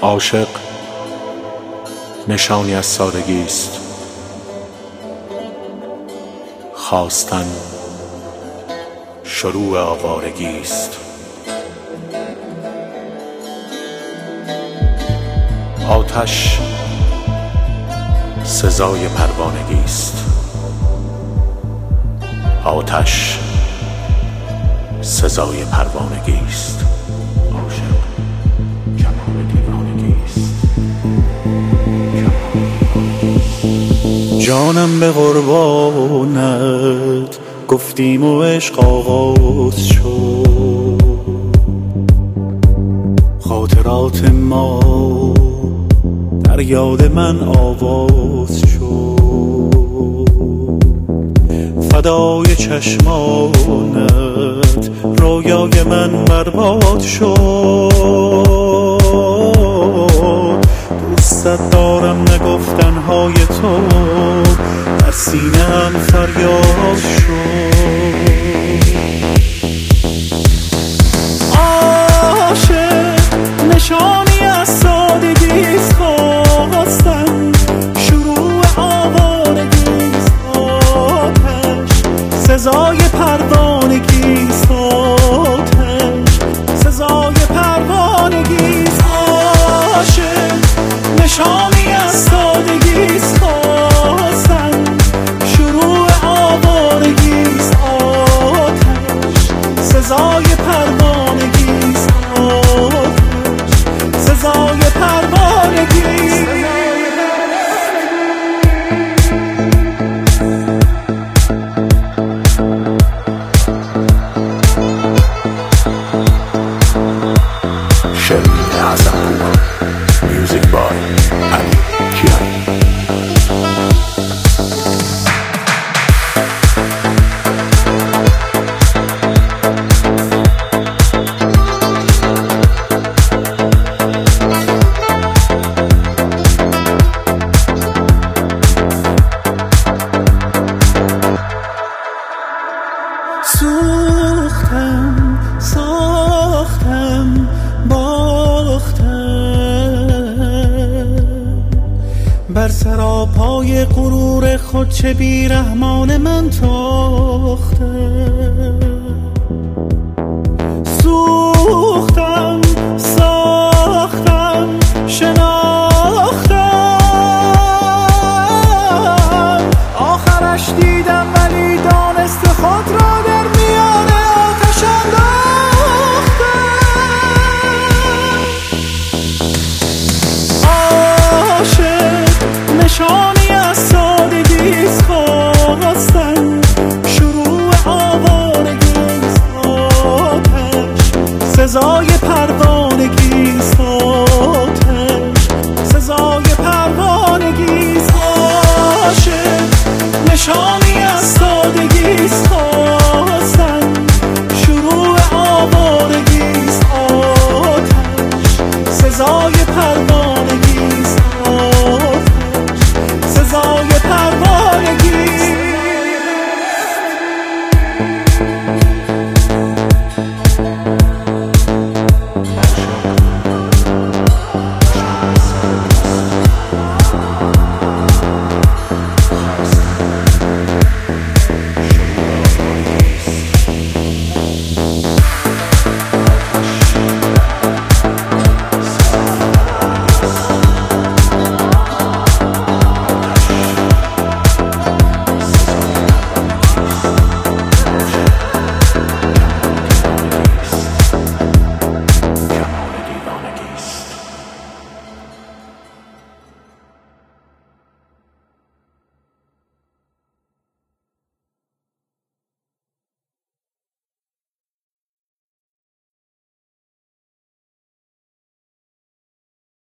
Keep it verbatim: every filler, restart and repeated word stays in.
عاشق نشانی از سادگی است، خواستن شروع آوارگی است. آتش سزای پروانگی است، آتش سزای پروانگی است. عاشق کمان دیوانگی است. جانم به قربانت گفتیم و عشق آغاز شد، خاطرات ما در یاد من آواز شد، فدای چشمانت رویای من برباد شد. دوستت دارم نگفتنهای تو در سینه‌ام فریاد شد. عاشق نشانی از سادگیست، خواستن شروع آوارگیست. آتش سزای پروانگیست، آتش سزای پروانگیست. عاشق نشانی از سادگیست، خواستن شروع آوارگیست. آتش سزای پروانگیست، آتش سزای پروانگیست. شعری اعظم‌پور، میوزیک بای علی کیانی. سوختم ساختم باختم، بر سراپای غرور خود چه بیرحمان من تاختم. سوختم ساختم شناختم، آخرش دیدم ولی دانست خود را در میان آتش انداختم. عاشق نشانی از سادگیست، خواستن شروع آوارگیست. آتش سزای